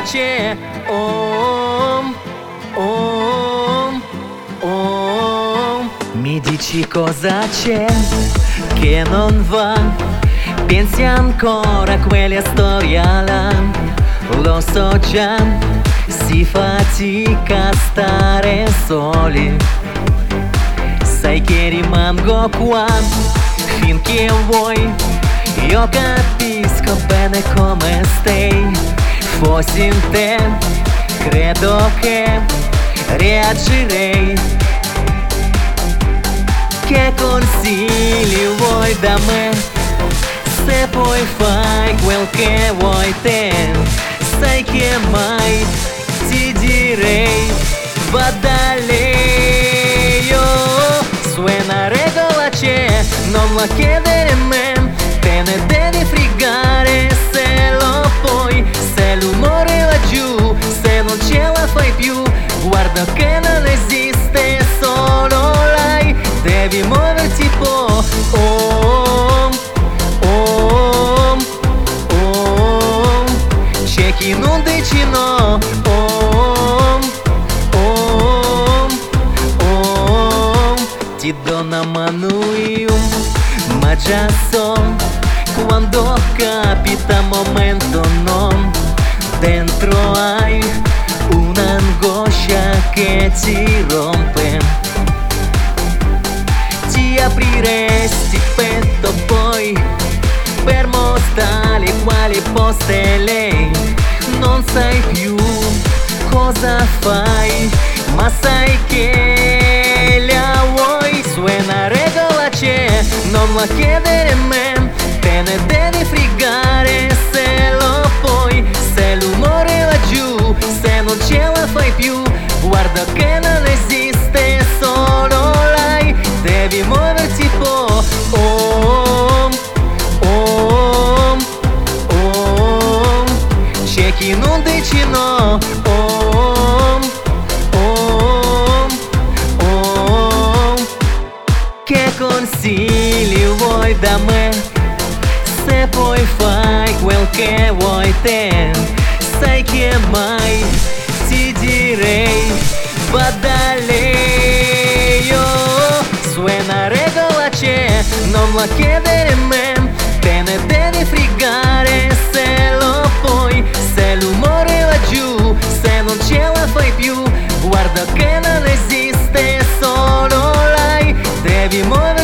c'è. Oh, oh, oh. Mi dici cosa c'è che non va? Pensi ancora a quella storia là? Lo so già, si fatica a stare soli. Sai che rimango qua finché vuoi. Io capisco bene come stai. Fossi in te, credo che reagirei. Che consigli vuoi da me? Se poi fai quel che vuoi te, sai che mai ti direi va da lei. Oh, su una regola c'è, non la chiedere a me, te ne devi fregare se lo puoi. Se l'umore va giù, se non ce la fai più, guarda che non esiste solo lei. Devi muoverti po'. Oh, oh, oh. C'è chi non dice no. Oh, oh, oh. Ti do una mano io, ma già so quando capita momento no. Dentro hai un'angoscia che ti rompe. Ti apriresti petto poi per mostrare quale posto è lei. Non sai più cosa fai, ma sai che la vuoi. Su una regola c'è, non la chiedere a me, te ne devi fregare se lo puoi. Se l'umore va giù, se non ce la fai più, guarda che non esiste solo lei. Devi muoverti po'. Oh, oh, oh. C'è chi non dice no. Oh, oh, oh. Che consigli vuoi da me? Se poi fai quel che vuoi te, sai che mai ti direi va da lei. Oh, su una regola c'è, non la chiedere a me, te ne devi fregare se lo puoi. Se l'umore va giù, se non ce la fai più, guarda che non esiste solo lei. Devi muovere